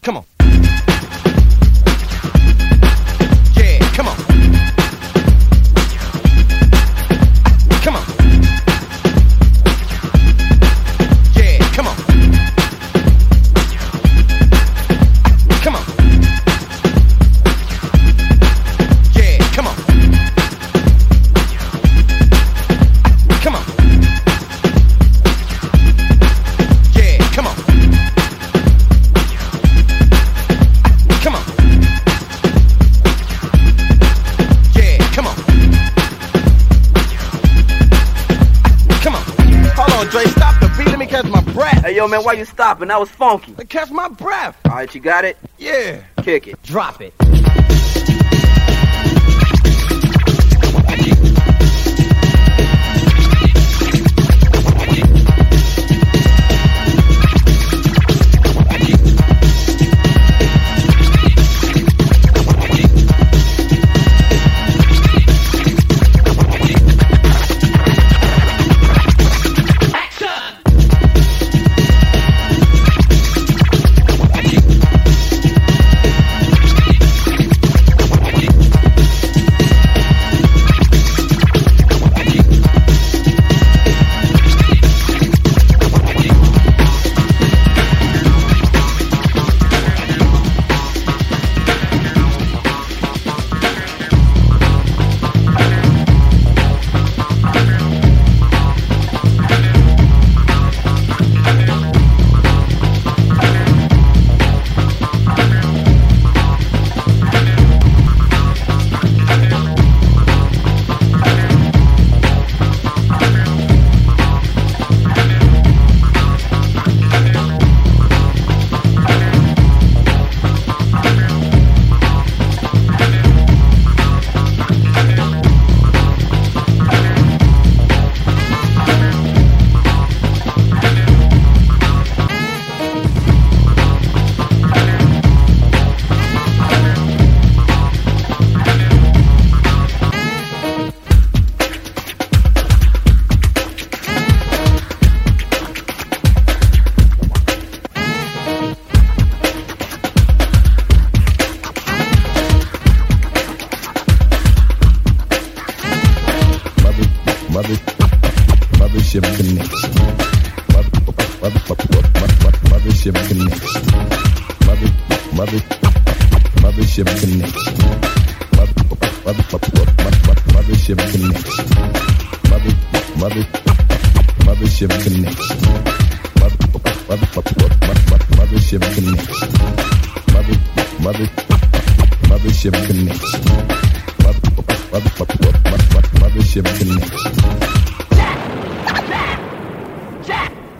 Come on. Yeah, come on. Come on. Yeah, come on. Come on. Yeah, come on. Come on. Yeah, come on. Come on. Yeah, come on. Come on. Hold on, Dre, stop the beat. Let me catch my breath. Hey, yo, man, why you stopping? That was funky. Let me catch my breath. All right, you got it? Yeah. Kick it. Drop it. Mothership Connection. Mothership Connection. Mothership Connection. Mothership Connection. Mothership Connection. Mothership Connection. Mothership Connection. Mothership Connection.